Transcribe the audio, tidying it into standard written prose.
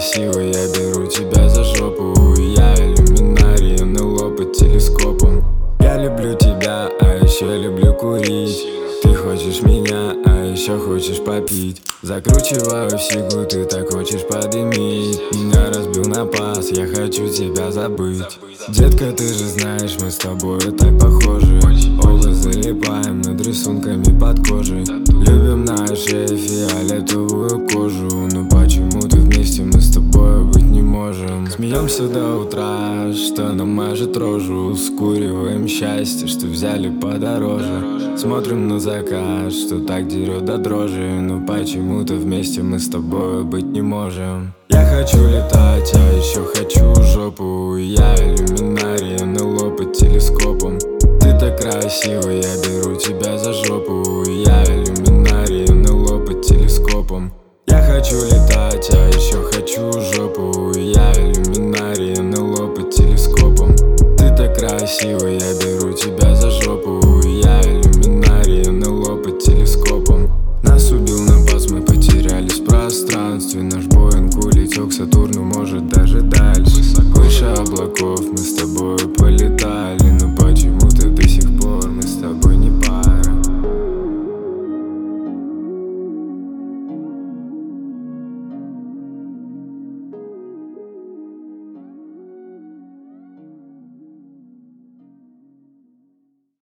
красивый, я беру тебя за жопу. Я иллюминарий, НЛО под телескопом. Я люблю тебя, а еще люблю курить. Ты хочешь меня, а еще хочешь попить. Закручиваю фигу, ты так хочешь подымить. Меня разбил на пас, я хочу тебя забыть. Детка, ты же знаешь, мы с тобой так похожи. Оба залипаем над рисунками под кожей. Любим на шее фиолетовую кожу. Но почему-то вместе мы с тобой быть не можем. Смеемся до утра, что нам мажет рожу. Скуриваем счастье, что взяли подороже. Смотрим на закат, что так дерет до дрожи. Но почему-то вместе мы с тобой быть не можем. Я хочу летать, а еще хочу жопу. Я иллюминарий, НЛО под телескопом. Ты так красивый, я беру тебя за жопу. Я иллюминарий, НЛО под телескопом. Я хочу летать, а еще хочу жопу. Я иллюминарий, НЛО под телескопом. Ты так красивый, я беру тебя за жопу. Я иллюминарий, НЛО под телескопом. Нас убил напас, мы потерялись в пространстве. Наш Боинг улетел к Сатурну, может даже дальше. Выше облаков мы с тобой полетали.